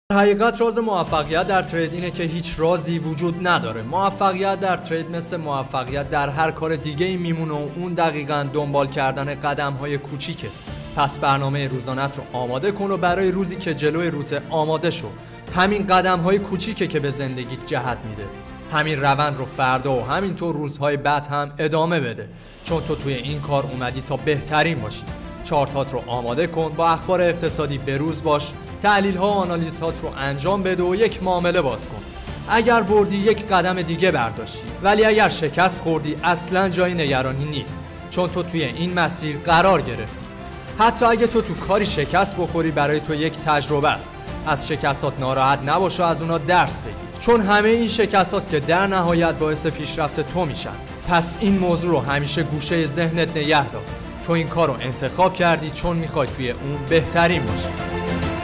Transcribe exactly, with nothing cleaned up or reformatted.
در حقیقت راز موفقیت در ترید اینه که هیچ رازی وجود نداره. موفقیت در ترید مثل موفقیت در هر کار دیگه ای میمونه و اون دقیقاً دنبال کردن قدم های کوچیکه. پس برنامه روزانت رو آماده کن و برای روزی که جلوی روته آماده شو. همین قدم های کوچیکه که به زندگیت جهت میده. همین روند رو فردا و همینطور روزهای بعد هم ادامه بده، چون تو توی این کار اومدی تا بهترین باشی. چارتات رو آماده کن، با اخبار اقتصادی بروز باش، تحلیل ها و آنالیز هات رو انجام بده و یک معامله باز کن. اگر بردی یک قدم دیگه برداشتی، ولی اگر شکست خوردی اصلا جای نگرانی نیست، چون تو توی این مسیر قرار گرفتی. حتی اگه تو تو کاری شکست بخوری برای تو یک تجربه است. از شکستات ناراحت نباش و از اونا درس بگیر، چون همه این شکستاست که در نهایت باعث پیشرفت تو میشن. پس این موضوع رو همیشه گوشه ذهنت نگه دار. تو این کار رو انتخاب کردی چون میخوای توی اون بهترین باشی.